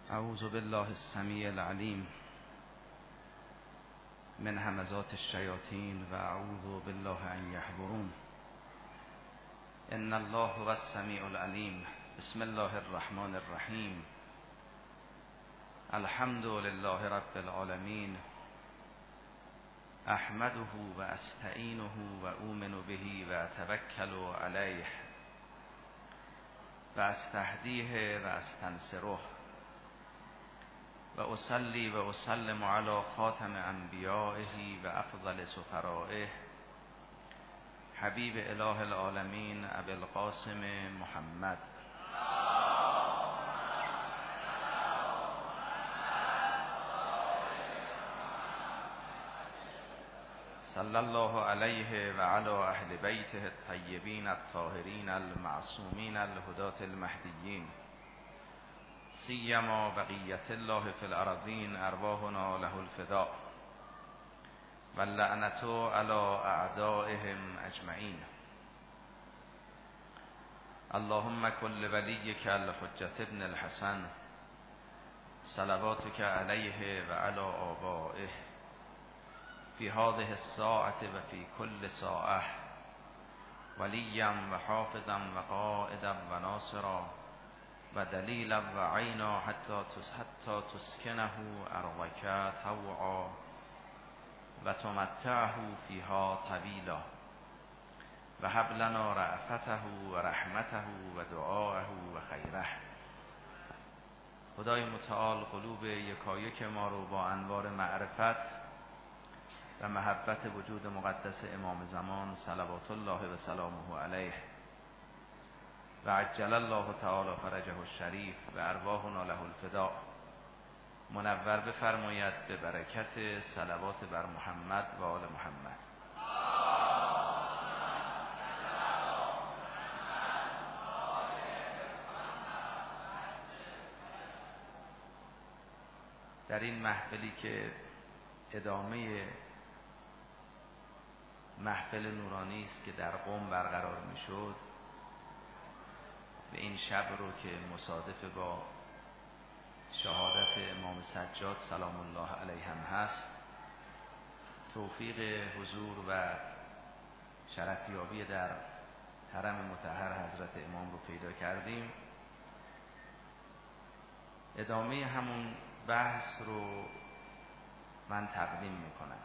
اعوذ بالله السمیع العلیم من همزات الشیاطین و اعوذ بالله ان یحضرون. ان الله هو السمیع العلیم. بسم الله الرحمن الرحیم. الحمد لله رب العالمین. احمده و استعینه و اؤمن به و اتوکل علیه و استهدیه و استنصره و اصلی و اسلم علی خاتم انبیائه و افضل سفرائه حبیب اله العالمین ابی القاسم محمد صلی الله علیه و علی اهل بیته الطیبین الطاهرین المعصومین الهداة المهدیین سیما بقیت الله فی الارضین ارواحنا له الفداء واللعنة علی اعدائهم اجمعین. اللهم کل ولیک الحجة ابن الحسن صلواتک علیه و علی آبائه فی هذه الساعة و فی کل ساعة ولیا و حافظا و قائدا و ناصرا و دلیلا و عینا حتی تسکنه ارضک طوعا و تمتعه فیها طویلا و هب لنا رأفته و رحمته و دعاءه و خیره. خدای متعال قلوب یکایک ما رو با انوار معرفت و محبت وجود مقدس امام زمان صلوات الله و سلامه علیه و عجل الله تعالی فرجه الشریف و ارواحنا له الفداء منور بفرماید به برکت صلوات بر محمد و آل محمد. در این محفلی که ادامه محفل نورانی است که در قم برقرار میشد و این شب رو که مصادف با شهادت امام سجاد سلام الله علیه هم هست، توفیق حضور و شرفیابی در حرم مطهر حضرت امام رو پیدا کردیم. ادامه همون بحث رو من تقدیم میکنم.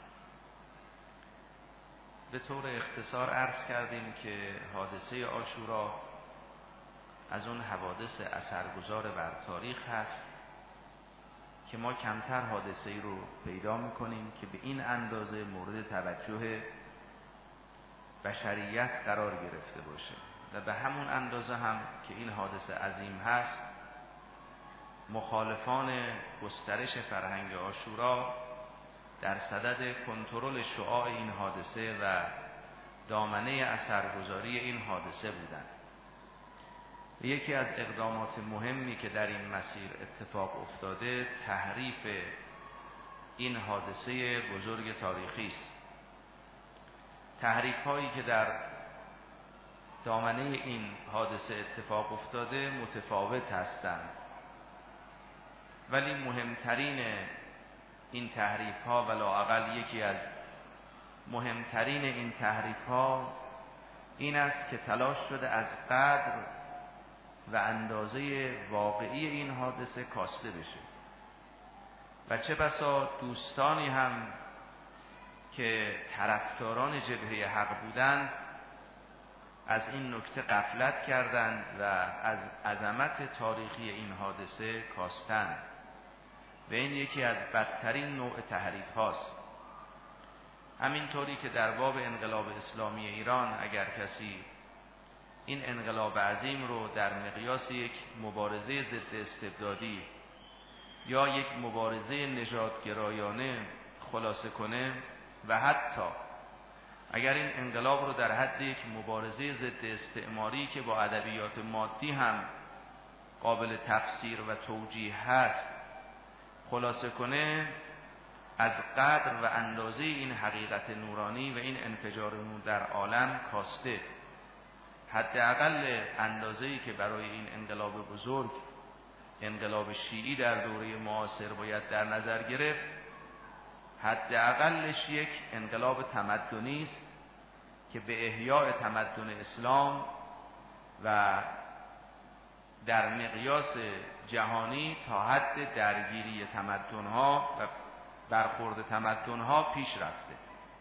به طور اختصار عرض کردیم که حادثه عاشورا از اون حوادث اثرگذار بر تاریخ هست که ما کمتر حادثه ای رو پیدا میکنیم که به این اندازه مورد توجه بشریت قرار گرفته باشه و به همون اندازه هم که این حادثه عظیم هست، مخالفان گسترش فرهنگ عاشورا در صدد کنترل شعاع این حادثه و دامنه اثرگذاری این حادثه بودند. یکی از اقدامات مهمی که در این مسیر اتفاق افتاده تحریف این حادثه بزرگ تاریخی است. تحریف هایی که در دامنه این حادثه اتفاق افتاده متفاوت هستند، ولی مهمترین این تحریف ها و لااقل یکی از مهمترین این تحریف ها این است که تلاش شده از قدر و اندازه واقعی این حادثه کاسته بشه و چه بسا دوستانی هم که طرفداران جبهه حق بودند از این نکته غفلت کردند و از عظمت تاریخی این حادثه کاستند و این یکی از بدترین نوع تحریف هاست. همینطوری که در باب انقلاب اسلامی ایران اگر کسی این انقلاب عظیم رو در مقیاس یک مبارزه ضد استبدادی یا یک مبارزه نژادگرایانه خلاصه کنه و حتی اگر این انقلاب رو در حد یک مبارزه ضد استعماری که با ادبیات مادی هم قابل تفسیر و توجیه هست خلاصه کنه، از قدر و اندازه این حقیقت نورانی و این انفجار نور در عالم کاسته. حداقل اندازه‌ای که برای این انقلاب بزرگ انقلاب شیعی در دوره معاصر باید در نظر گرفت، حداقلش یک انقلاب تمدنی است که به احیاء تمدن اسلام و در مقیاس جهانی تا حد درگیری تمدن‌ها و برخورد تمدن‌ها پیش رفته.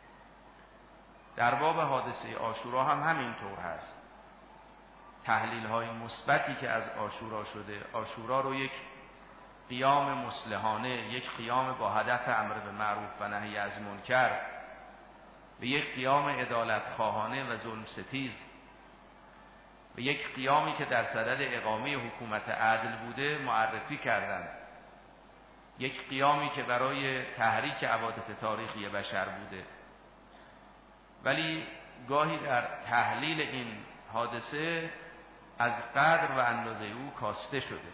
در باب حادثه عاشورا هم همینطور هست. تحلیل‌های مثبتی که از عاشورا شده، عاشورا رو یک قیام مصلحانه، یک قیام با هدف امر به معروف و نهی از منکر، به یک قیام عدالت خواهانه و ظلم ستیز، به یک قیامی که در صدد اقامه حکومت عدل بوده معرفی کردند، یک قیامی که برای تحریک عواطف تاریخی بشر بوده. ولی گاهی در تحلیل این حادثه از قدر و اندازه او کاسته شده.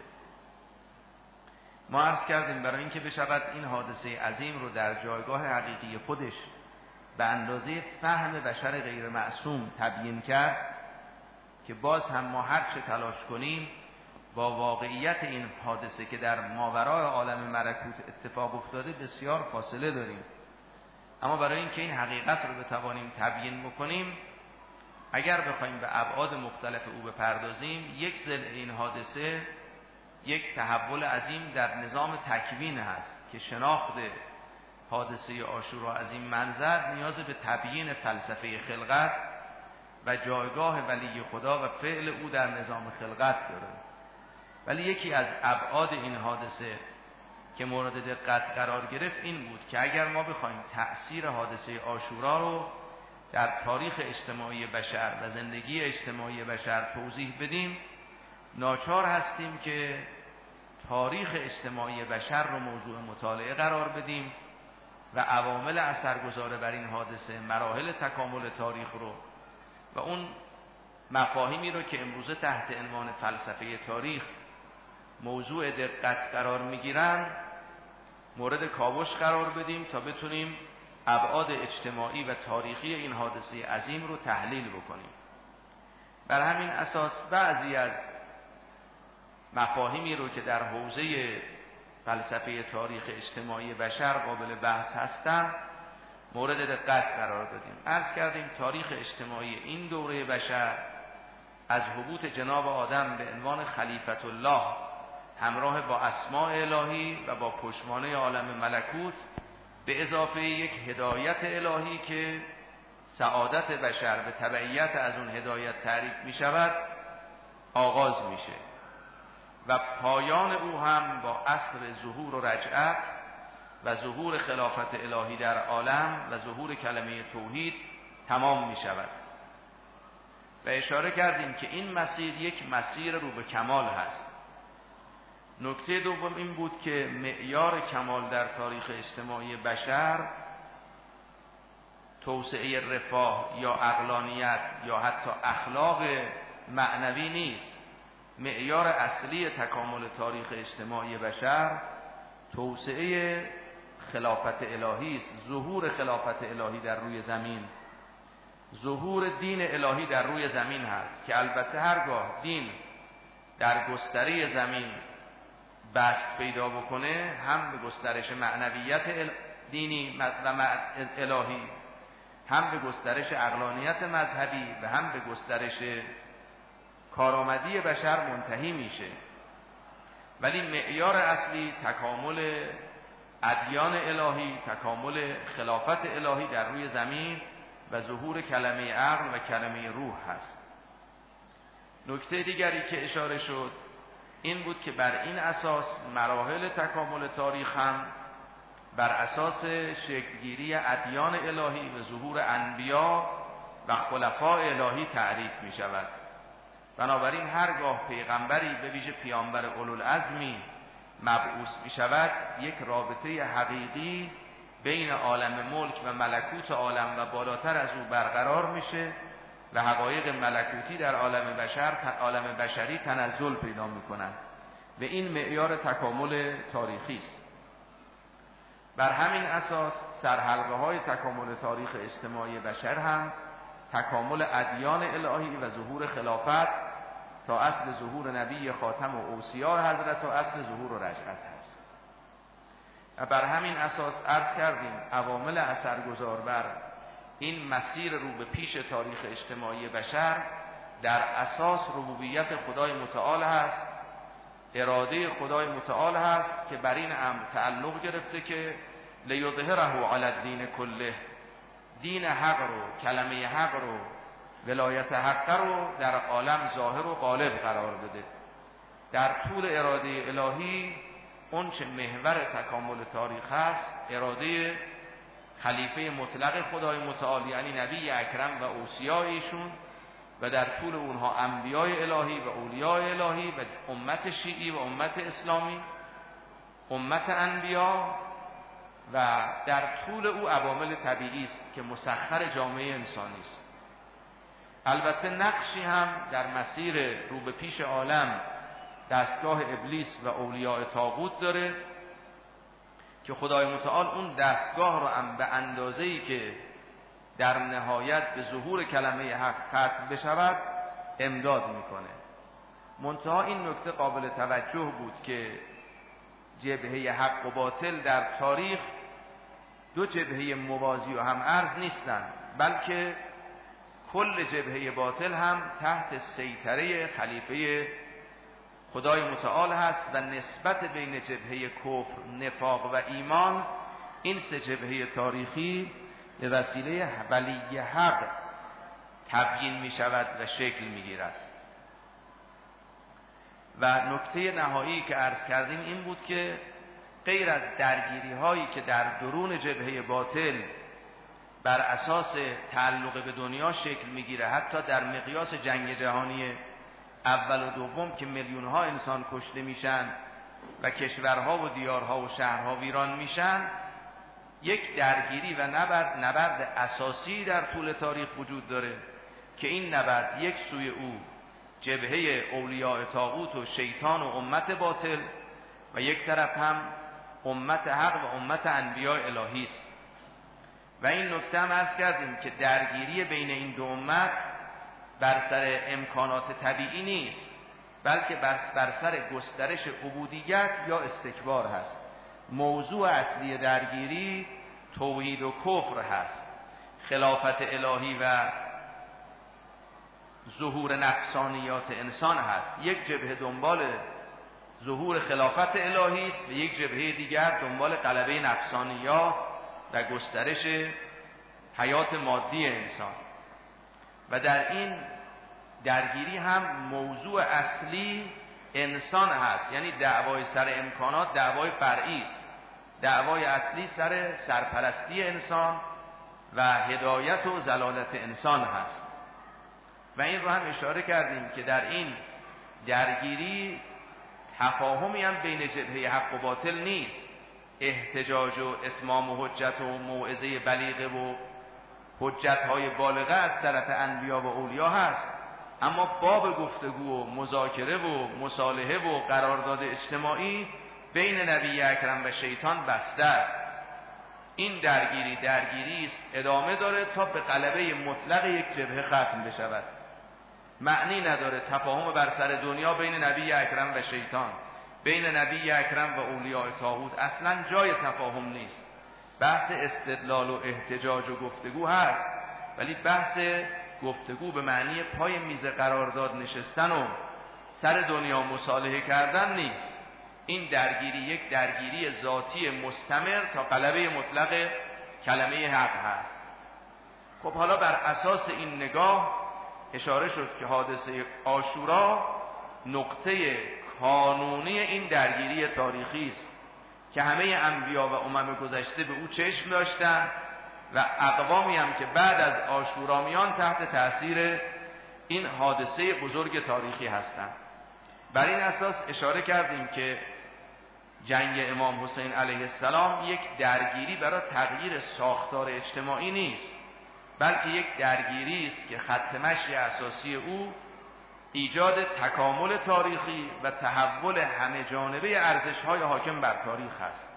ما عرض کردیم برای اینکه بشود این حادثه عظیم رو در جایگاه حقیقی خودش به اندازه فهم بشر غیر معصوم تبیین کرد، که باز هم ما هر چه تلاش کنیم با واقعیت این حادثه که در ماورای عالم ملکوت اتفاق افتاده بسیار فاصله داریم. اما برای اینکه این حقیقت رو بتوانیم تبیین بکنیم، اگر بخوایم به ابعاد مختلف او بپردازیم، یک ضلع این حادثه یک تحول عظیم در نظام تکوین هست که شناخت حادثه عاشورا از این منظر نیاز به تبیین فلسفه خلقت و جایگاه ولی خدا و فعل او در نظام خلقت داره. ولی یکی از ابعاد این حادثه که مورد دقت قرار گرفت این بود که اگر ما بخوایم تأثیر حادثه عاشورا رو در تاریخ اجتماعی بشر و زندگی اجتماعی بشر توضیح بدیم، ناچار هستیم که تاریخ اجتماعی بشر رو موضوع مطالعه قرار بدیم و عوامل اثرگذار بر این حادثه، مراحل تکامل تاریخ رو و اون مفاهیمی رو که امروزه تحت عنوان فلسفه تاریخ موضوع دقت قرار میگیرن مورد کاوش قرار بدیم تا بتونیم ابعاد اجتماعی و تاریخی این حادثه عظیم رو تحلیل بکنیم. بر همین اساس بعضی از مفاهیمی رو که در حوزه فلسفه تاریخ اجتماعی بشر قابل بحث هستند مورد دقت قرار دادیم. عرض کردیم تاریخ اجتماعی این دوره بشر از هبوط جناب آدم به عنوان خلیفت الله همراه با اسماء الهی و با پشتوانه عالم ملکوت به اضافه یک هدایت الهی که سعادت بشر به تبعیت از اون هدایت تعریف می شود آغاز میشه و پایان او هم با عصر ظهور و رجعت و ظهور خلافت الهی در عالم و ظهور کلمه توحید تمام می شود. و اشاره کردیم که این مسیر یک مسیر رو به کمال هست. نکته دوم این بود که معیار کمال در تاریخ اجتماعی بشر توسعه رفاه یا عقلانیت یا حتی اخلاق معنوی نیست. معیار اصلی تکامل تاریخ اجتماعی بشر توسعه خلافت الهی است، ظهور خلافت الهی در روی زمین، ظهور دین الهی در روی زمین هست که البته هرگاه دین در گستره زمین بست پیدا بکنه هم به گسترش معنویت دینی و الهی، هم به گسترش عقلانیت مذهبی و هم به گسترش کارآمدی بشر منتهی میشه. ولی معیار اصلی تکامل ادیان الهی، تکامل خلافت الهی در روی زمین و ظهور کلمه عقل و کلمه روح هست. نکته دیگری که اشاره شد این بود که بر این اساس مراحل تکامل تاریخ هم بر اساس شکلگیری ادیان الهی و ظهور انبیا و خلفاء الهی تعریف می شود. بنابراین هرگاه پیغمبری به ویژه پیامبر اولوالعزمی مبعوث می شود یک رابطه حقیقی بین عالم ملک و ملکوت عالم و بالاتر از او برقرار میشه و حقایق ملکوتی در عالم بشری تنزل پیدا میکنند و این معیار تکامل تاریخی است. بر همین اساس سرحلقه های تکامل تاریخ اجتماعی بشر هم تکامل ادیان الهی و ظهور خلافت تا اصل ظهور نبی خاتم و اوصیا حضرت و اصل ظهور و رجعت هست. و بر همین اساس عرض کردیم عوامل اثرگذار بر این مسیر رو به پیش تاریخ اجتماعی بشر در اساس ربوبیت خدای متعال هست، اراده خدای متعال هست که بر این امر تعلق گرفته که لیظهره علی الدین کله، دین حق رو، کلمه حق رو، ولایت حق رو در عالم ظاهر و غالب قرار بده. در طول اراده الهی اون چه محور تکامل تاریخ هست اراده خلیفه مطلق خدای متعال یعنی نبی اکرم و اوصیای ایشون و در طول اونها انبیای الهی و اولیای الهی و امت شیعی و امت اسلامی، امت انبیا و در طول او عوامل طبیعی است که مسخر جامعه انسانی است. البته نقشی هم در مسیر رو به پیش عالم دستگاه ابلیس و اولیاء طاغوت داره که خدای متعال اون دستگاه رو هم به اندازه‌ای که در نهایت به ظهور کلمه حق ختم بشود امداد میکنه. منتها این نکته قابل توجه بود که جبهه حق و باطل در تاریخ دو جبهه موازی و هم ارز نیستند، بلکه کل جبهه باطل هم تحت سیطره خلیفه خدای متعال هست و نسبت بین جبهه کفر، نفاق و ایمان این سه جبهه تاریخی به وسیله ولی حق تبیین می شود و شکل می گیرد. و نکته نهایی که عرض کردیم این بود که غیر از درگیری هایی که در درون جبهه باطل بر اساس تعلق به دنیا شکل می گیره، حتی در مقیاس جنگ جهانی اول و دوم که میلیون ها انسان کشته میشن و کشورها و دیارها و شهرها ویران میشن، یک درگیری و نبرد اساسی در طول تاریخ وجود داره که این نبرد یک سوی او جبهه اولیاء طاغوت و شیطان و امت باطل و یک طرف هم امت حق و امت انبیاء الهی است. و این نکته هم عرض کردیم که درگیری بین این دو امت بر سر امکانات طبیعی نیست، بلکه بر سر گسترش عبودیت یا استکبار هست. موضوع اصلی درگیری توحید و کفر هست، خلافت الهی و ظهور نفسانیات انسان هست. یک جبهه دنبال ظهور خلافت الهی است و یک جبهه دیگر دنبال غلبه نفسانیات و گسترش حیات مادی انسان. و در این درگیری هم موضوع اصلی انسان هست، یعنی دعوای سر امکانات دعوای فرعی است. دعوای اصلی سر سرپرستی انسان و هدایت و ضلالت انسان هست. و این رو هم اشاره کردیم که در این درگیری تفاهمی هم بین جبهه حق و باطل نیست. احتجاج و اتمام و حجت و موعظه بلیغه و حجت‌های بالغه از طرف انبیا و اولیا هست، اما باب گفتگو و مذاکره و مصالحه و قرارداد اجتماعی بین نبی اکرم و شیطان بسته است. این درگیری است ادامه داره تا به غلبه مطلق یک جبهه ختم بشود. معنی نداره تفاهم بر سر دنیا بین نبی اکرم و شیطان، بین نبی اکرم و اولیاء طاغوت اصلا جای تفاهم نیست. بحث استدلال و احتجاج و گفتگو هست، ولی بحث گفتگو به معنی پای میز قرارداد نشستن و سر دنیا مصالحه کردن نیست. این درگیری یک درگیری ذاتی مستمر تا غلبه مطلق کلمه حق هست. خب حالا بر اساس این نگاه اشاره شد که حادثه عاشورا نقطه کانونی این درگیری تاریخی است که همه انبیا و امم گذشته به او چشم داشتند و اقوامی هم که بعد از عاشورا میان تحت تأثیر این حادثه بزرگ تاریخی هستند. بر این اساس اشاره کردیم که جنگ امام حسین علیه السلام یک درگیری برای تغییر ساختار اجتماعی نیست، بلکه یک درگیری است که خط مشی اساسی او ایجاد تکامل تاریخی و تحول همه جانبه ارزش‌های حاکم بر تاریخ است.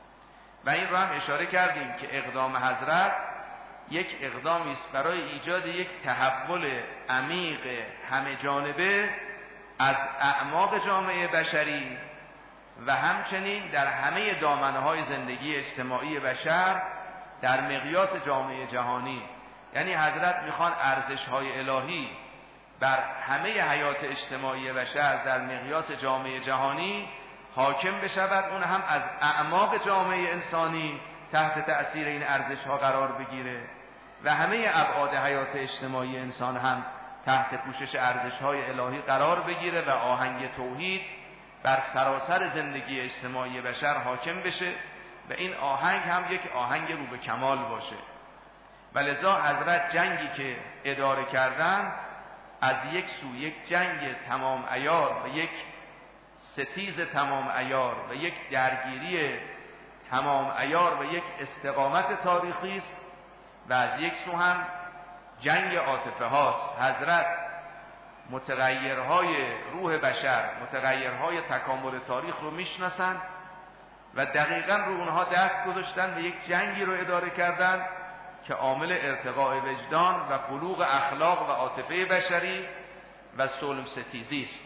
و این را هم اشاره کردیم که اقدام حضرت یک اقدامی است برای ایجاد یک تحول عمیق همه جانبه از اعماق جامعه بشری و همچنین در همه دامنه‌های زندگی اجتماعی بشر در مقیاس جامعه جهانی. یعنی حضرت میخوان ارزش‌های الهی بر همه حیات اجتماعی بشر در مقیاس جامعه جهانی حاکم بشود، اون هم از اعماق جامعه انسانی تحت تأثیر این ارزش‌ها قرار بگیره و همه ابعاد حیات اجتماعی انسان هم تحت پوشش ارزش‌های الهی قرار بگیره و آهنگ توحید بر سراسر زندگی اجتماعی بشر حاکم بشه و این آهنگ هم یک آهنگ رو به کمال باشه. و لذا حضرت جنگی که اداره کردن از یک سو یک جنگ تمام عیار و یک ستیز تمام عیار و یک درگیری تمام عیار و یک استقامت تاریخی است و از یک سو هم جنگ عاطفه هاست. حضرت متغیرهای روح بشر، متغیرهای تکامل تاریخ رو میشناسن و دقیقاً رو اونها دست گذاشتن و یک جنگی رو اداره کردن که عامل ارتقاء وجدان و بلوغ اخلاق و عاطفه بشری و صلح ستیزی است.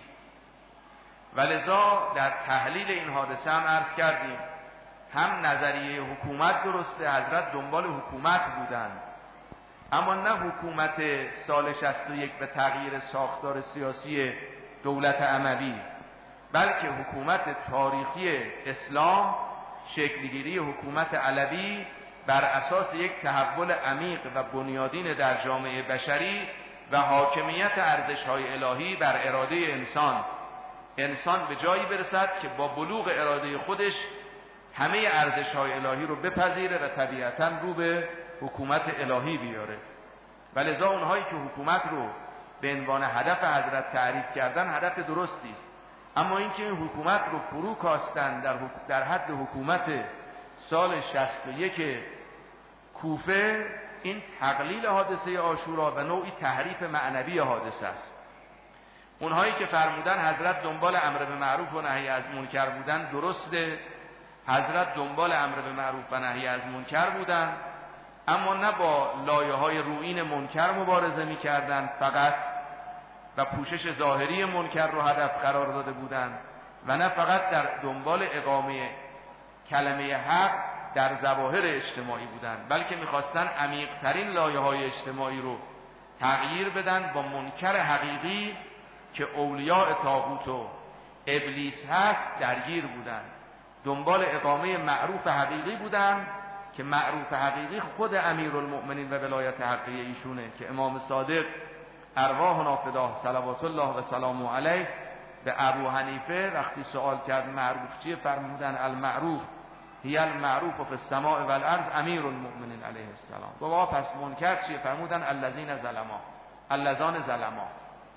ولذا در تحلیل این حادثه هم عرض کردیم هم نظریه حکومت درسته، حضرت دنبال حکومت بودند، اما نه حکومت سال 61 به تغییر ساختار سیاسی دولت اموی، بلکه حکومت تاریخی اسلام، شکلگیری حکومت علوی بر اساس یک تحول عمیق و بنیادین در جامعه بشری و حاکمیت ارزش‌های الهی بر اراده انسان به جایی برسد که با بلوغ اراده خودش همه ارزش‌های الهی رو بپذیره و طبیعتاً رو به حکومت الهی بیاره. ولذا اونهایی که حکومت رو به عنوان هدف حضرت تعریف کردن هدف درستی است، اما اینکه این حکومت رو فرو کاستن در حد حکومت سال 61 کوفه، این تقلیل حادثه عاشورا و نوعی تحریف معنوی حادثه است. اونهایی که فرمودن حضرت دنبال امر به معروف و نهی از منکر بودن، درسته، حضرت دنبال امر به معروف و نهی از منکر بودن، اما نه با لایه‌های رویین منکر مبارزه می‌کردند فقط و پوشش ظاهری منکر رو هدف قرار داده بودند و نه فقط در دنبال اقامه کلمه حق در ظواهر اجتماعی بودند، بلکه می‌خواستند عمیق‌ترین لایه‌های اجتماعی رو تغییر بدن با منکر حقیقی که اولیاء طاغوت و ابلیس هست درگیر بودند. دنبال اقامه معروف حقیقی بودند که معروف حقیقی خود امیرالمؤمنین و ولایت حقیقی ایشونه که امام صادق ارواحنا فداه صلوات الله و سلامه علیه به ابو حنیفه وقتی سوال کرد معروف چیه، فرمودن المعروف هی المعروف فی السماء و الارض امیرالمؤمنین علیه السلام. گفت پس منکر چیه؟ فرمودن اللذین ظلما، اللذان ظلما.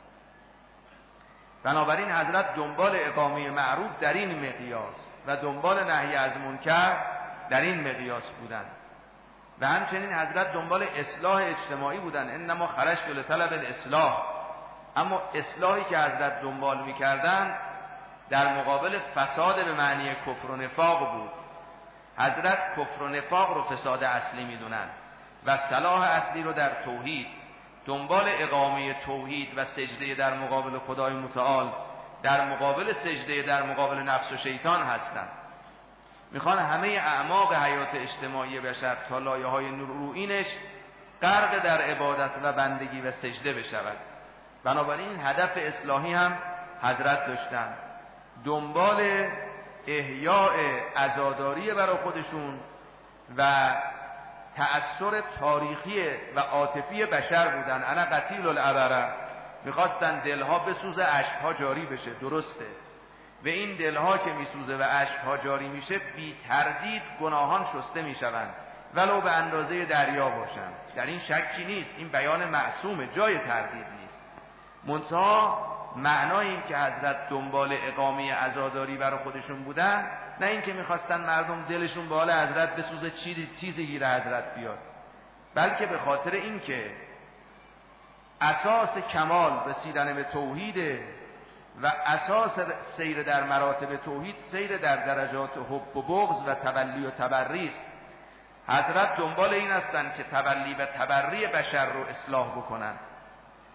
بنابراین حضرت دنبال اقامه معروف در این مقیاس و دنبال نهی از منکر در این مقیاس بودن و همچنین حضرت دنبال اصلاح اجتماعی بودن. انما خرجت لطلب الاصلاح، اما اصلاحی که حضرت دنبال می‌کردند در مقابل فساد به معنی کفر و نفاق بود. حضرت کفر و نفاق رو فساد اصلی می‌دونن و صلاح اصلی رو در توحید، دنبال اقامه توحید و سجده در مقابل خدای متعال، در مقابل سجده در مقابل نفس و شیطان هستند. میخوان همه اعماق حیات اجتماعی بشر تا لایه‌های رویینش غرق در عبادت و بندگی و سجده بشود. بنابراین هدف اصلاحی هم حضرت داشتن، دنبال احیاء عزاداری برای خودشون و تأثیر تاریخی و عاطفی بشر بودن. انا قتیل العبره، میخواستن دلها بسوزه، اشکها جاری بشه. درسته، و این دلها که میسوزه و اشکها جاری میشه بی تردید گناهان شسته میشوند ولو به اندازه دریا باشند. در این شکی نیست، این بیان معصومه، جای تردید نیست. منتها معنای این که حضرت دنبال اقامه عزاداری برای خودشون بودن، نه این که میخواستن مردم دلشون به حال حضرت بسوزه، چیزی گیر حضرت بیاد، بلکه به خاطر این که اساس کمال رسیدن به توحید و اساس سیر در مراتب توحید سیر در درجات حب و بغض و تولی و تبری است. حضرت دنبال این هستند که تولی و تبری بشر رو اصلاح بکنن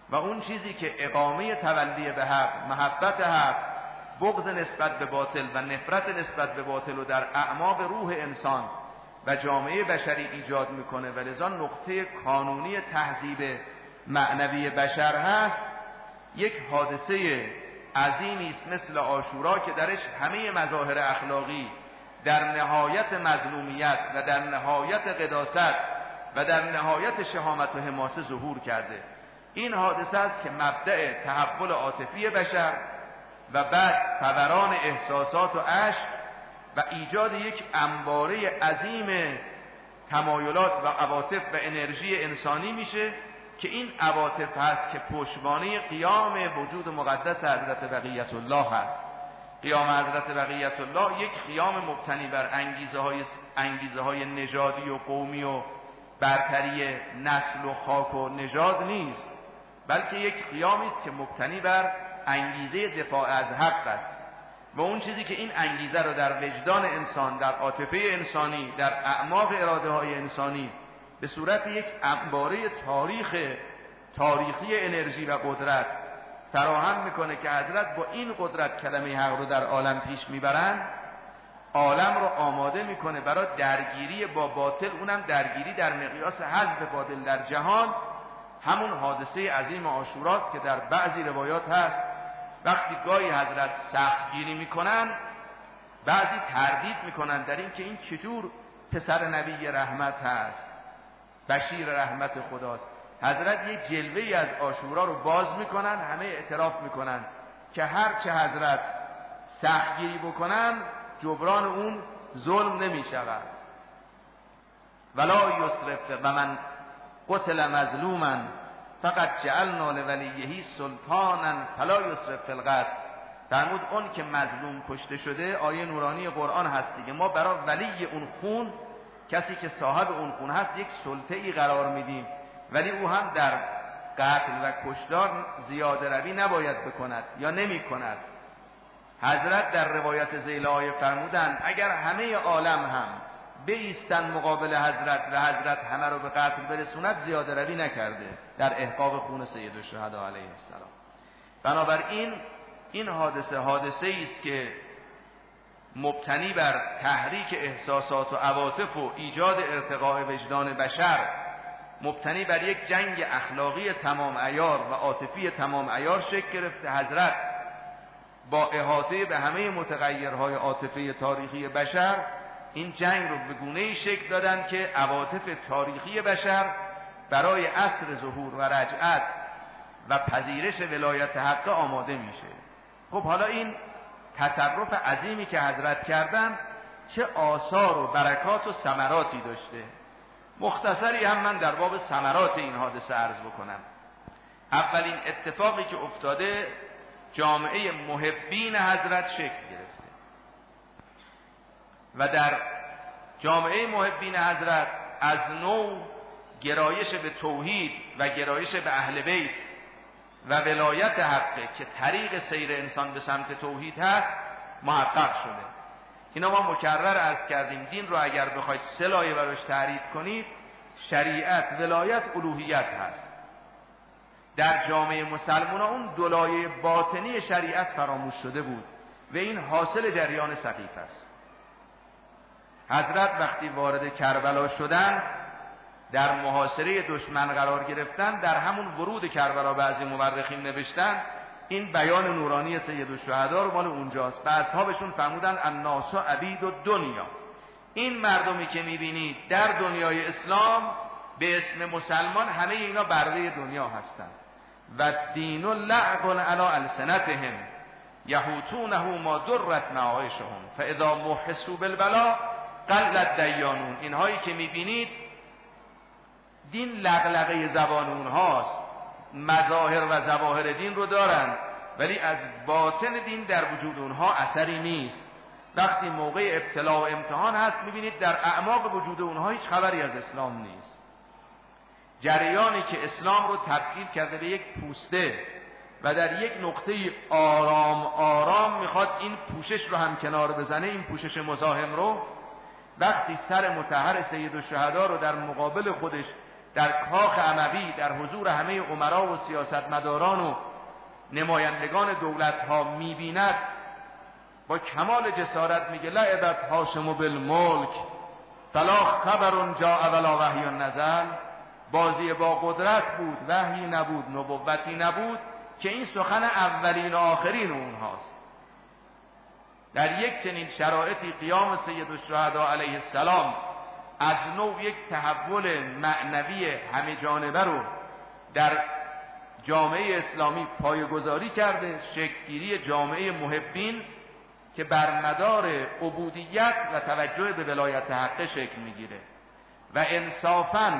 و اون چیزی که اقامه تولی به حق، محبت حق، بغض نسبت به باطل و نفرت نسبت به باطل و در اعماق روح انسان و جامعه بشری ایجاد میکنه و لذا نقطه کانونی تهذیب معنوی بشر هست، یک حادثه عظیمی است مثل عاشورا که درش همه مظاهر اخلاقی در نهایت مظلومیت و در نهایت قداست و در نهایت شهامت و حماسه ظهور کرده. این حادثه است که مبدأ تحول عاطفی بشر و بعد فوران احساسات و عشق و ایجاد یک انباره عظیم تمایلات و عواطف و انرژی انسانی میشه که این عواطف هست که پشتوانه قیام وجود مقدس حضرت بقیت الله هست. قیام حضرت بقیت الله یک قیام مبتنی بر انگیزه های نژادی و قومی و برتری نسل و خاک و نژاد نیست، بلکه یک قیامی است که مبتنی بر انگیزه دفاع از حق است و اون چیزی که این انگیزه رو در وجدان انسان، در عاطفه انسانی، در اعماق اراده های انسانی به صورت یک انباره تاریخی انرژی و قدرت فراهم میکنه که حضرت با این قدرت کلمه حق رو در عالم پیش میبرن، عالم رو آماده میکنه برای درگیری با باطل، اونم درگیری در مقیاس حذف باطل در جهان. همون حادثه عظیم عاشوراست که در بعضی روایات هست وقتی گاهی حضرت سخت گیری میکنن، بعضی تردید میکنن در این که این چجور پسر نبی رحمت هست، بشیر رحمت خداست. حضرت یک جلوه‌ای از عاشورا رو باز میکنن، همه اعتراف میکنن که هر چه حضرت سخت گیری بکنن جبران اون ظلم نمیشود. ولا یسرف و من قتل مظلوما فقط جعلنا لولیه سلطانا فلا یسرف فی القتل. فرمود اون که مظلوم کشته شده، آیه نورانی قرآن هست دیگه، ما برای ولی اون خون، کسی که صاحب اون خون هست، یک سلطه‌ای قرار میدیم، ولی او هم در قتل و کشتار زیاده روی نباید بکند یا نمی کند. حضرت در روایت ذیل آیه فرمودند اگر همه عالم هم بایستن مقابل حضرت و حضرت همه رو به قتل برسوند، زیاده روی نکرده در احقاق خون سید الشهدا علیه السلام. بنابراین این حادثه است که مبتنی بر تحریک احساسات و عواطف و ایجاد ارتقاء وجدان بشر، مبتنی بر یک جنگ اخلاقی تمام عیار و عاطفی تمام عیار شکل گرفته. حضرت با احاطه به همه متغیرهای عاطفی تاریخی بشر این جنگ رو به گونه‌ای شکل دادن که عواطف تاریخی بشر برای عصر ظهور و رجعت و پذیرش ولایت حق آماده میشه. خب حالا این تصرف عظیمی که حضرت کردن چه آثار و برکات و ثمراتی داشته؟ مختصری هم من در باب ثمرات این حادثه عرض بکنم. اولین اتفاقی که افتاده، جامعه محبین حضرت شکل گرفته و در جامعه محبین حضرت از نو گرایش به توحید و گرایش به اهل بیت و ولایت حقه که طریق سیر انسان به سمت توحید هست محقق شده. اینا ما مکرر عرض کردیم، دین رو اگر بخواید سه لایه براش تعریف کنید، شریعت، ولایت، الوهیت هست. در جامعه مسلمان اون دو لایه باطنی شریعت فراموش شده بود و این حاصل جریان سقیف است. حضرت وقتی وارد کربلا شدن، در محاصره دشمن قرار گرفتن، در همون ورود کربلا بعضی مورخین نوشتن این بیان نورانی سید الشهدا رو مال اونجاست. و اصحابشون فرمودن الناس عبید الدنیا، این مردمی که میبینید در دنیای اسلام به اسم مسلمان، همه اینا برده دنیا هستند. و دین لعب علی السنتهم یحوتونه ما درت معایشهم فاذا محسوا بالبلا قلت دیانون. اینهایی که میبینید دین لغلغه زبان اونهاست، مظاهر و ظواهر دین رو دارن ولی از باطن دین در وجود اونها اثری نیست. وقتی موقع ابتلا و امتحان هست میبینید در اعماق وجود اونها هیچ خبری از اسلام نیست. جریانی که اسلام رو تبدیل کرده به یک پوسته و در یک نقطه آرام آرام میخواد این پوشش رو هم کنار بزنه، این پوشش مزاحم رو، وقتی سر مطهر سید الشهدا رو در مقابل خودش در کاخ اموی در حضور همه امرا و سیاستمداران و نمایندگان دولت ها میبیند، با کمال جسارت میگه لعبت هاشم بالملک فلا خبر جاء ولا وحی نزل. بازی با قدرت بود، وحی نبود، نبوتی نبود، که این سخن اولین و آخرین اونهاست. در یک چنین شرایطی قیام سید الشهدا علیه السلام از نوع یک تحول معنوی همه جانبه رو در جامعه اسلامی پایه‌گذاری کرده، شکل‌گیری جامعه محبین که بر مدار عبودیت و توجه به ولایت حق شکل میگیره و انصافاً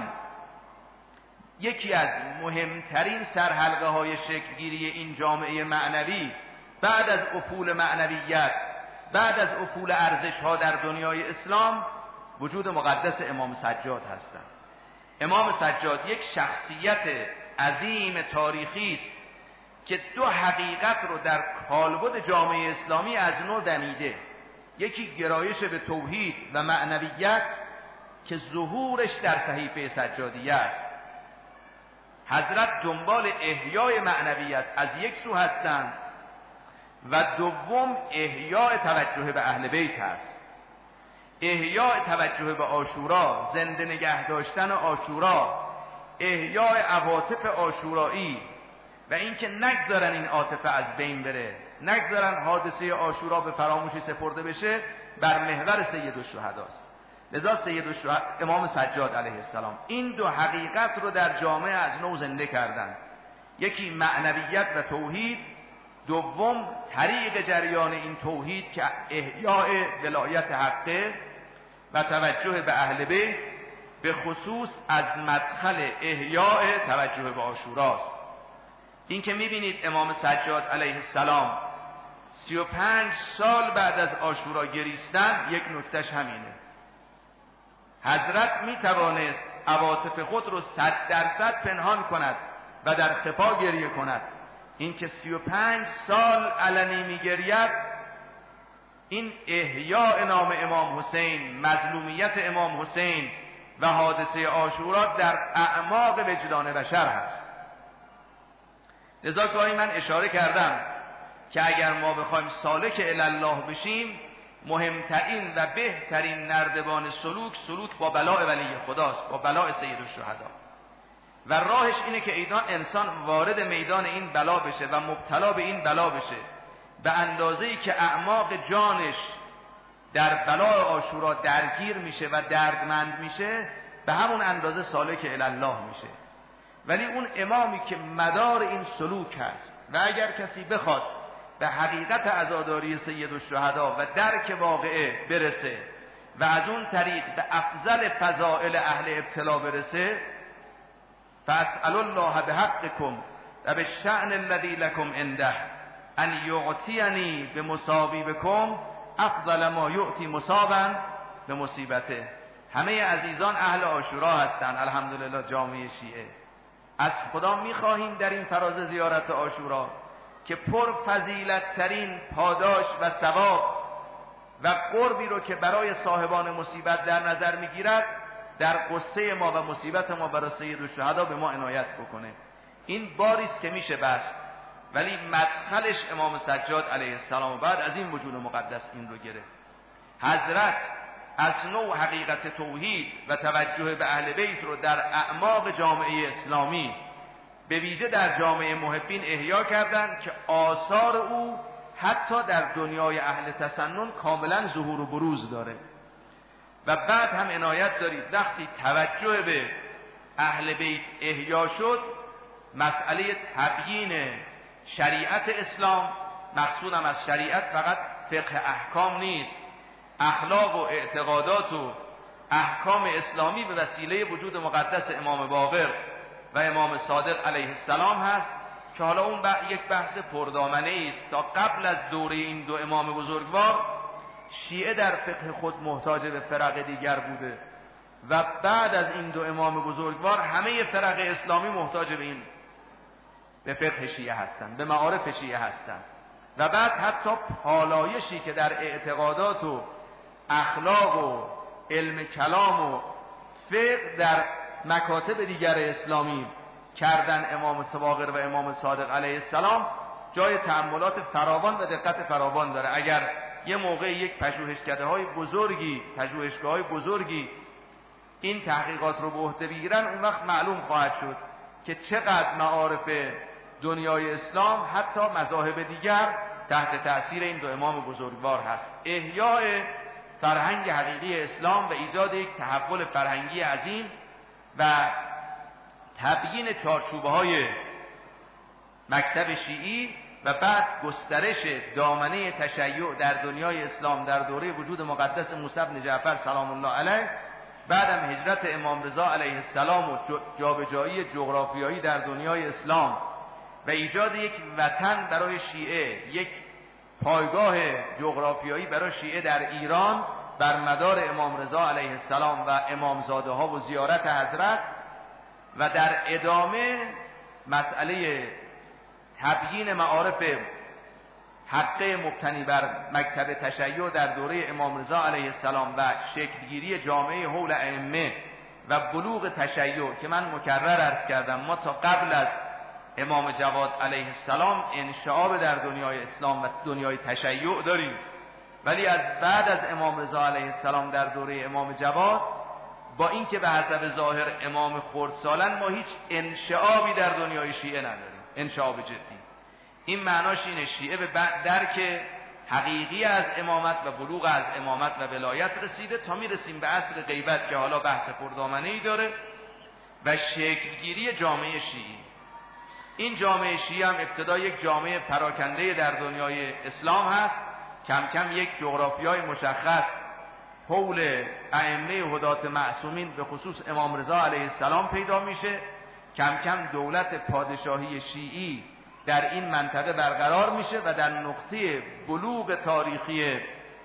یکی از مهمترین سرحلقه های شکل‌گیری این جامعه معنوی بعد از افول معنویت، بعد از افول ارزش ها در دنیای اسلام، وجود مقدس امام سجاد هستند. امام سجاد یک شخصیت عظیم تاریخی است که دو حقیقت رو در کالبد جامعه اسلامی از نو دمیده. یکی گرایش به توحید و معنویت که ظهورش در صحیفه سجادیه است. حضرت دنبال احیای معنویت از یک سو هستند و دوم احیای توجه به اهل بیت است. احیای توجه به عاشورا، زنده نگه داشتن عاشورا، احیای عواطف عاشورایی و اینکه نگذارن این عاطفه از بین بره، نگذارن حادثه عاشورا به فراموشی سپرده بشه، بر محور سید الشهداست. لذا سید الشهدا امام سجاد علیه السلام این دو حقیقت رو در جامعه از نو زنده کردند. یکی معنویت و توحید، دوم طریق جریان این توحید که احیای ولایت حقه و توجه به اهل بیت، به خصوص از مدخل احیای توجه به عاشوراست. این که میبینید امام سجاد علیه السلام 35 سال بعد از عاشورا گریستن، یک نکتهش همینه. حضرت میتوانست عواطف خود رو 100% پنهان کند و در خفا گریه کند. این که 35 سال علنی میگرید، این احیاء نام امام حسین، مظلومیت امام حسین و حادثه عاشورا در اعماق وجدان بشر هست. لذا گاهی من اشاره کردم که اگر ما بخوایم سالک الله بشیم، مهمترین و بهترین نردبان سلوک با بلاء ولی خداست، با بلاء سید الشهدا. و راهش اینه که انسان وارد میدان این بلا بشه و مبتلا به این بلا بشه، به اندازه‌ای که اعماق جانش در بلاء عاشورا درگیر میشه و دردمند میشه، به همون اندازه سالک الله میشه. ولی اون امامی که مدار این سلوک هست و اگر کسی بخواد به حقیقت عزاداری سید الشهدا و درک واقعه برسه و از اون طریق به افضل فضائل اهل ابتلا برسه، فاسأل الله بحقكم و بالشأن الذي لكم عنده ان یعطینی بمصابی بكم افضل ما یعطی مصابا به مصیبته. همه عزیزان اهل عاشورا هستند، الحمدلله جامعه شیعه. از خدا میخواهیم در این فراز زیارت عاشورا که پر فضیلت ترین پاداش و ثواب و قربی رو که برای صاحبان مصیبت در نظر میگیرد، در قصه ما و مصیبت ما برای سید الشهدا به ما عنایت بکنه. این باریست که میشه بست، ولی مدخلش امام سجاد علیه السلام و بعد از این وجود مقدس این رو گرفت. حضرت از نوع حقیقت توحید و توجه به اهل بیت رو در اعماق جامعه اسلامی، به ویژه در جامعه محبین احیا کردند که آثار او حتی در دنیای اهل تسنن کاملا ظهور و بروز داره. و بعد هم عنایت دارید وقتی توجه به اهل بیت احیا شد، مسئله تبیین شریعت اسلام، مقصودم از شریعت فقط فقه احکام نیست، اخلاق و اعتقادات و احکام اسلامی به وسیله وجود مقدس امام باقر و امام صادق علیه السلام هست که حالا اون یک بحث پردامنه است. تا قبل از دوره این دو امام بزرگوار، شیعه در فقه خود محتاج به فرق دیگر بوده و بعد از این دو امام بزرگوار همه فرق اسلامی محتاج به فقه شیعه هستند، به معارف شیعه هستند. و بعد حتی پالایشی که در اعتقادات و اخلاق و علم کلام و فقه در مکاتب دیگر اسلامی کردن امام باقر و امام صادق علیه السلام جای تأملات فراوان و دقت فراوان داره. اگر یه موقع یک پژوهشگاه‌های بزرگی این تحقیقات رو به عهده بگیرن، اون وقت معلوم خواهد شد که چقدر معارف دنیای اسلام حتی مذاهب دیگر تحت تأثیر این دو امام بزرگوار هست. احیاء فرهنگ حقیقی اسلام و ایجاد یک تحول فرهنگی عظیم و تبیین چارچوب‌های مکتب شیعی و بعد گسترش دامنه تشیع در دنیای اسلام در دوره وجود مقدس موسی بن جعفر سلام الله علیه، بعدم هجرت امام رضا علیه السلام و جابجایی جغرافیایی در دنیای اسلام و ایجاد یک وطن برای شیعه، یک پایگاه جغرافیایی برای شیعه در ایران بر مدار امام رضا علیه السلام و امامزاده ها و زیارت حضرت، و در ادامه مسئله تبیین معارف حقه مبتنی بر مکتب تشیع در دوره امام رضا علیه السلام و شکلگیری جامعه حول ائمه و بلوغ تشیع که من مکرر عرض کردم ما تا قبل از امام جواد علیه السلام انشعاب در دنیای اسلام و دنیای تشیع داریم، ولی از بعد از امام رضا علیه السلام در دوره امام جواد با اینکه به حسب ظاهر امام خردسالن ما هیچ انشعابی در دنیای شیعه نداریم، انشعاب جدی. این معناش اینه شیعه به درک حقیقی از امامت و بلوغ از امامت و ولایت رسیده تا میرسیم به عصر غیبت که حالا بحث پردامنه‌ای داره و شکلگیری جامعه شیعی. این جامعه شیعی هم ابتدا یک جامعه پراکنده در دنیای اسلام هست، کم کم یک جغرافیای مشخص حول ائمه هدات معصومین به خصوص امام رضا علیه السلام پیدا میشه، کم کم دولت پادشاهی شیعی در این منطقه برقرار میشه و در نقطه بلوغ تاریخی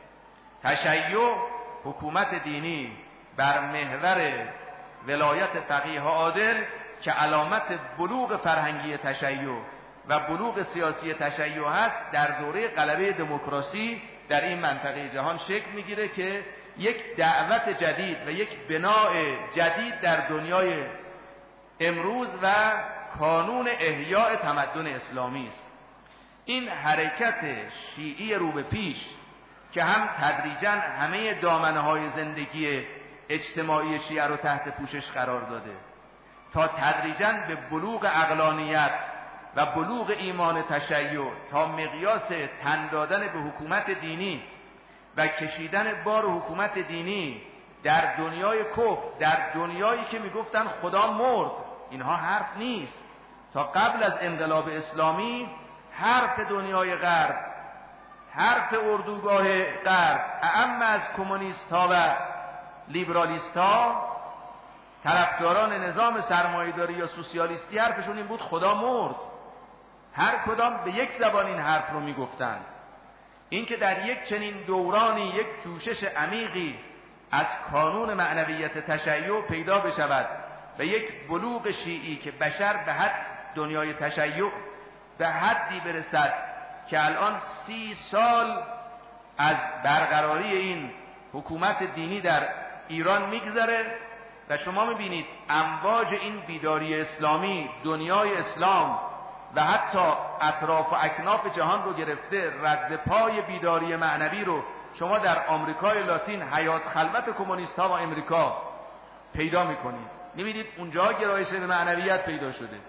تشیع حکومت دینی بر محور ولایت فقیه عادل که علامت بلوغ فرهنگی تشیع و بلوغ سیاسی تشیع هست در دوره غلبه دموکراسی در این منطقه جهان شکل میگیره که یک دعوت جدید و یک بناء جدید در دنیای امروز و کانون احیاء تمدن اسلامی است. این حرکت شیعی رو به پیش که هم تدریجاً همه دامنه‌های زندگی اجتماعی شیعه رو تحت پوشش قرار داده تا تدریجاً به بلوغ عقلانیت و بلوغ ایمان تشیع تا مقیاس تن دادن به حکومت دینی و کشیدن بار حکومت دینی در دنیای کفر، در دنیایی که میگفتن خدا مرد، اینها حرف نیست. تا قبل از انقلاب اسلامی حرف دنیای غرب، حرف اردوگاه غرب، اعم از کمونیست ها و لیبرالیست ها، طرفداران نظام سرمایه‌داری یا سوسیالیستی، حرفشون این بود خدا مرد. هر کدام به یک زبان این حرف رو میگفتند. این که در یک چنین دورانی یک جوشش عمیقی از کانون معنویت تشیع پیدا بشود و یک بلوغ شیعی که بشر به حد دنیای تشیع به حدی برسد که الان 30 سال از برقراری این حکومت دینی در ایران میگذره و شما میبینید امواج این بیداری اسلامی دنیای اسلام و حتی اطراف و اکناف جهان رو گرفته، رد پای بیداری معنوی رو شما در آمریکای لاتین حیات خلوت کمونیست ها و امریکا پیدا میکنید. میبینید اونجا گرایش به معنویت پیدا شده.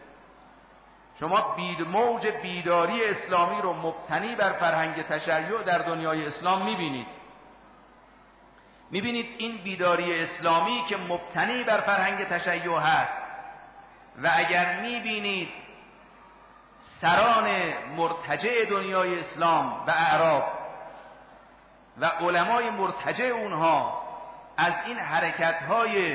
شما موج بیداری اسلامی رو مبتنی بر فرهنگ تشیع در دنیای اسلام میبینید. میبینید این بیداری اسلامی که مبتنی بر فرهنگ تشیع هست و اگر میبینید سران مرتجع دنیای اسلام و اعراب و علمای مرتجع اونها از این حرکت‌های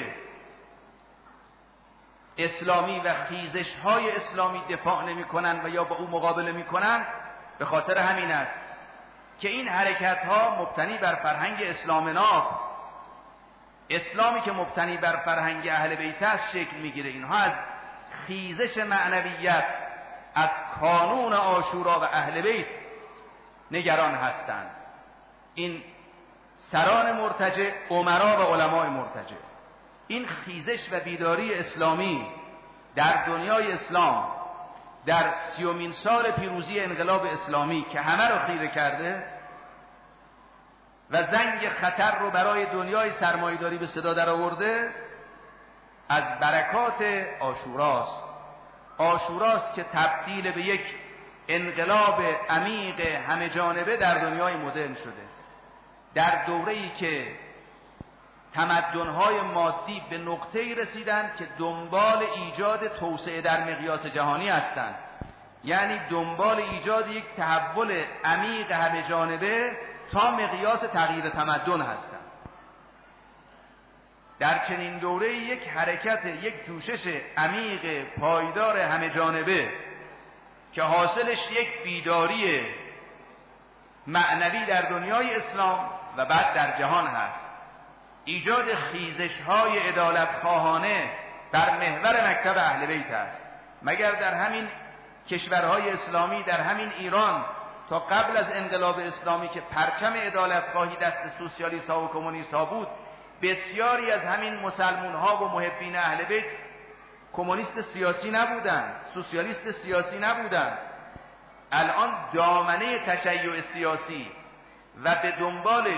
اسلامی و خیزش‌های اسلامی دفاع نمی‌کنند و یا با او مقابله می‌کنند، به خاطر همین است که این حرکت‌ها مبتنی بر فرهنگ اسلام ناب، اسلامی که مبتنی بر فرهنگ اهل بیت است شکل می‌گیره. اینها از خیزش معنویت، از کانون عاشورا و اهل بیت نگران هستند. این سران مرتجع، امرا و علمای مرتجع. این خیزش و بیداری اسلامی در دنیای اسلام در 30مین سال پیروزی انقلاب اسلامی که همه رو خیره کرده و زنگ خطر رو برای دنیای سرمایه‌داری به صدا در آورده، از برکات عاشوراست. عاشوراست که تبدیل به یک انقلاب عمیق همه جانبه در دنیای مدرن شده. در دوره‌ای که تمدن‌های مادی به نقطه‌ای رسیدند که دنبال ایجاد توسعه در مقیاس جهانی هستند، یعنی دنبال ایجاد یک تحول عمیق همه جانبه تا مقیاس تغییر تمدن هستند. در چنین دوره یک حرکت، یک جوشش عمیق پایدار همه جانبه که حاصلش یک بیداری معنوی در دنیای اسلام و بعد در جهان هست، ایجاد خیزش‌های عدالت‌خواهانه در محور مکتب اهل بیت است. مگر در همین کشورهای اسلامی، در همین ایران تا قبل از انقلاب اسلامی که پرچم عدالت‌خواهی دست سوسیالیست‌ها و کمونیست‌ها بود، بسیاری از همین مسلمان‌ها و محبین اهل بیت کمونیست سیاسی نبودند، سوسیالیست سیاسی نبودند. الان دامنه تشیع سیاسی و به دنبالش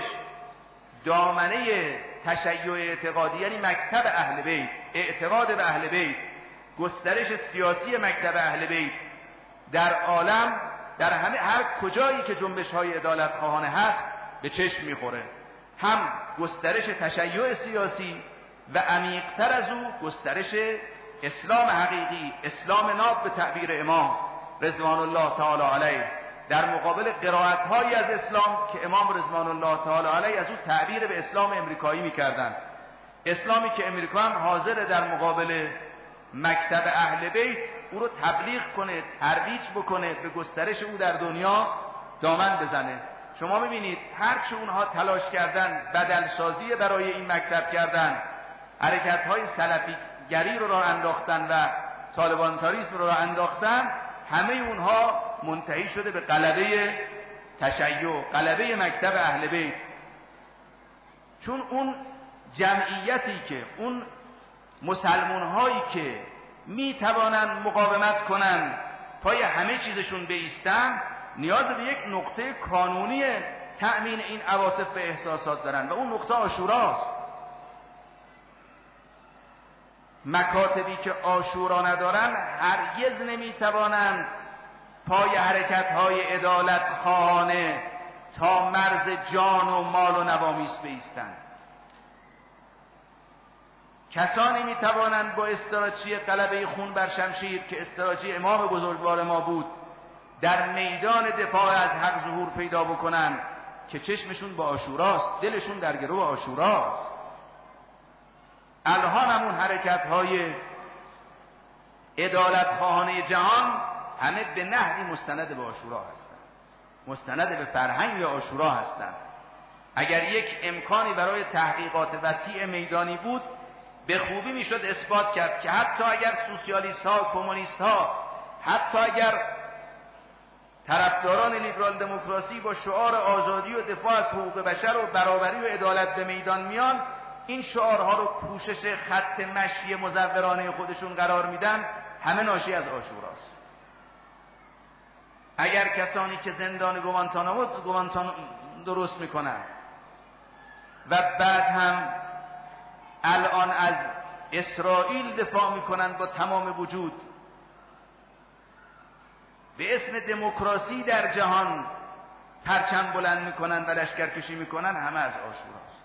دامنه تشیع اعتقادی، یعنی مکتب اهل بیت، اعتقاد به اهل بیت، گسترش سیاسی مکتب اهل بیت در عالم، در همه هر کجایی که جنبش‌های عدالت‌خواهانه هست به چشم می‌خوره. هم گسترش تشیع سیاسی و عمیق‌تر از او گسترش اسلام حقیقی، اسلام ناب به تعبیر امام رضوان الله تعالی علیه، در مقابل قرائت‌هایی از اسلام که امام رضوان الله تعالی علیه از او تعبیر به اسلام امریکایی می‌کردند. اسلامی که امریکا هم حاضر در مقابل مکتب اهل بیت او رو تبلیغ کنه، ترویج بکنه، به گسترش او در دنیا دامن بزنه. شما می‌بینید هرچه اونها تلاش کردن، بدلسازی برای این مکتب کردن، حرکت‌های سلفی گری رو راه انداختن و طالبانتاریسم رو راه انداختن، همه اونها منتهی شده به غلبه تشیع، غلبه مکتب اهل بیت. چون اون جمعیتی که، اون مسلمان‌هایی که میتوانند مقاومت کنند، پای همه چیزشون بایستن، نیاز به یک نقطه کانونی تأمین این عواطف و احساسات دارن و اون نقطه عاشوراست. مکاتبی که عاشورا ندارن هرگز نمیتوانند پای حرکت‌های عدالت خواهانه تا مرز جان و مال و نوامیس بایستند. کسانی میتوانند با استراتژی غلبه خون بر شمشیر که استراتژی امام بزرگوار ما بود، در میدان دفاع از حق ظهور پیدا بکنند که چشمشون با عاشوراست، دلشون در گرو عاشوراست. الان همون حرکت‌های عدالت‌خواهانه جهان همه به نحوی مستند به عاشورا هستند، مستند به فرهنگ عاشورا هستند. اگر یک امکانی برای تحقیقات وسیع میدانی بود، به خوبی میشد اثبات کرد که حتی اگر سوسیالیست‌ها، کمونیست‌ها، حتی اگر طرفداران لیبرال دموکراسی با شعار آزادی و دفاع از حقوق بشر و برابری و عدالت به میدان میان، این شعارها رو پوشش خط مشی مزورانه خودشون قرار میدن، همه ناشی از عاشوراست. اگر کسانی که زندان گوانتانامو درست میکنن و بعد هم الان از اسرائیل دفاع میکنن با تمام وجود، به اسم دموکراسی در جهان پرچم بلند میکنن و لشکرکشی میکنن، همه از عاشوراست.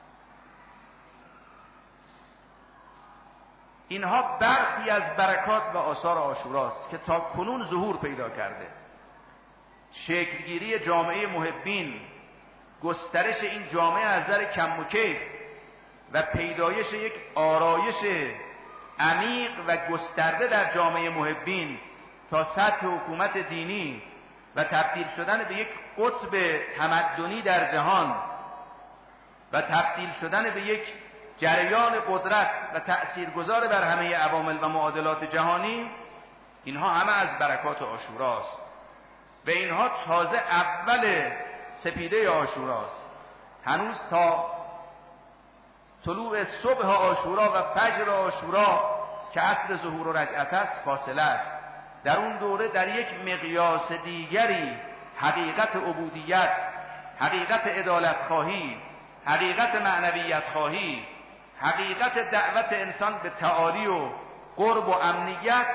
اینها برخی از برکات و آثار عاشوراست که تا کنون ظهور پیدا کرده. شکلگیری جامعه محبین، گسترش این جامعه از نظر کم و کیف و پیدایش یک آرایش عمیق و گسترده در جامعه محبین تا سطح حکومت دینی و تبدیل شدن به یک قطب تمدنی در جهان و تبدیل شدن به یک جریان قدرت و تأثیرگذار بر همه عوامل و معادلات جهانی، اینها همه از برکات عاشوراست و اینها تازه اول سپیده عاشوراست. هنوز تا طلوع صبح عاشورا و فجر عاشورا که عصر ظهور و رجعت است فاصله است. در اون دوره در یک مقیاس دیگری حقیقت عبودیت، حقیقت عدالت خواهی، حقیقت معنویت خواهی، حقیقت دعوت انسان به تعالی و قرب و امنیت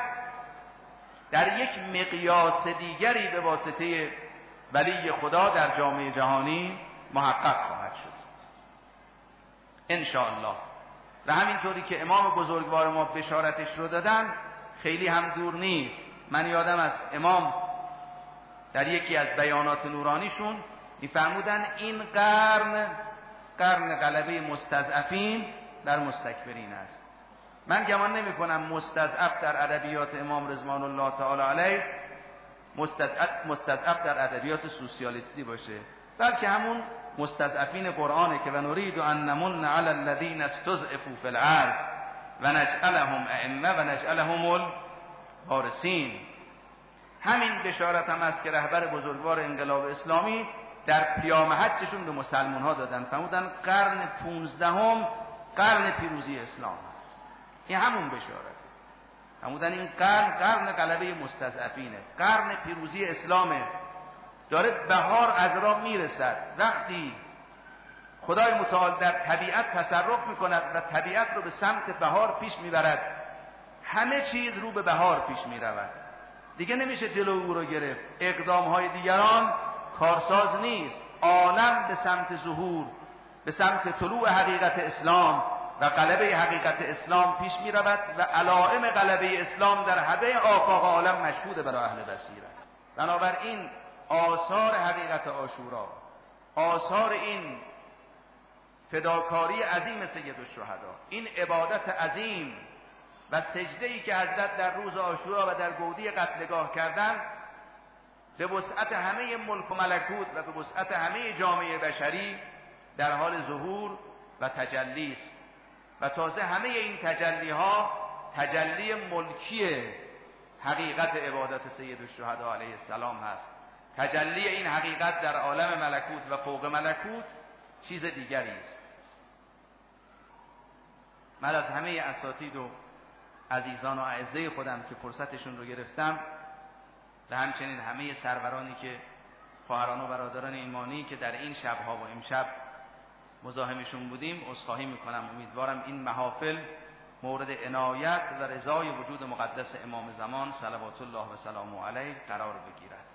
در یک مقیاس دیگری به واسطه ولی خدا در جامعه جهانی محقق خواهد شد ان شاء الله. و همینطوری که امام بزرگوار ما بشارتش رو دادن خیلی هم دور نیست. من یادم از امام در یکی از بیانات نورانیشون میفرمودن این قرن غلبه مستضعفین در مستکبرین است. من گمان نمی کنم مستضعف در ادبیات امام رضوان الله تعالی علیه مستضعف در ادبیات سوسیالیستی باشه، بلکه همون مستضعفین قرآنه که و نرید ان نمن علی الذین استضعفوا فی الارض و نجعلهم ائمه و نجعلهم الوارثین. همین بشارت هم است که رهبر بزرگوار انقلاب اسلامی در پیام حجشون به مسلمان ها دادن. فرمودن قرن 15 قرن پیروزی اسلام است. این همون بشارت. فرمودن این قرن غلبه مستضعفینه، قرن پیروزی اسلامه. داره بهار از راه میرسد. وقتی خدای متعال در طبیعت تصرف میکند و طبیعت رو به سمت بهار پیش میبرد، همه چیز رو به بهار پیش میرود. دیگه نمیشه جلو او رو گرفت. اقدامهای دیگران کارساز نیست. عالم به سمت ظهور، به سمت طلوع حقیقت اسلام و غلبه حقیقت اسلام پیش می رود و علائم غلبه اسلام در همه آفاق عالم مشهود برای اهل بصیرت. بنابراین آثار حقیقت عاشورا، آثار این فداکاری عظیم سید الشهدا، این عبادت عظیم و سجده‌ای که حضرت در روز عاشورا و در گودی قتلگاه کردن به وسعت همه ملک و ملکوت و به وسعت همه جامعه بشری در حال ظهور و تجلی است. و تازه همه این تجلی ها تجلی ملکی حقیقت عبادت سید الشهدا علیه السلام هست. تجلی این حقیقت در عالم ملکوت و فوق ملکوت چیز دیگری است. من از همه اساتید و عزیزان و اعزه خودم که فرصتشون رو گرفتم و همچنین همه سرورانی که خواهران و برادران ایمانی که در این شبها و امشب مزاحمشون بودیم عذرخواهی میکنم. امیدوارم این محافل مورد عنایت و رضای وجود مقدس امام زمان صلوات الله و سلامه علیه قرار بگیرد.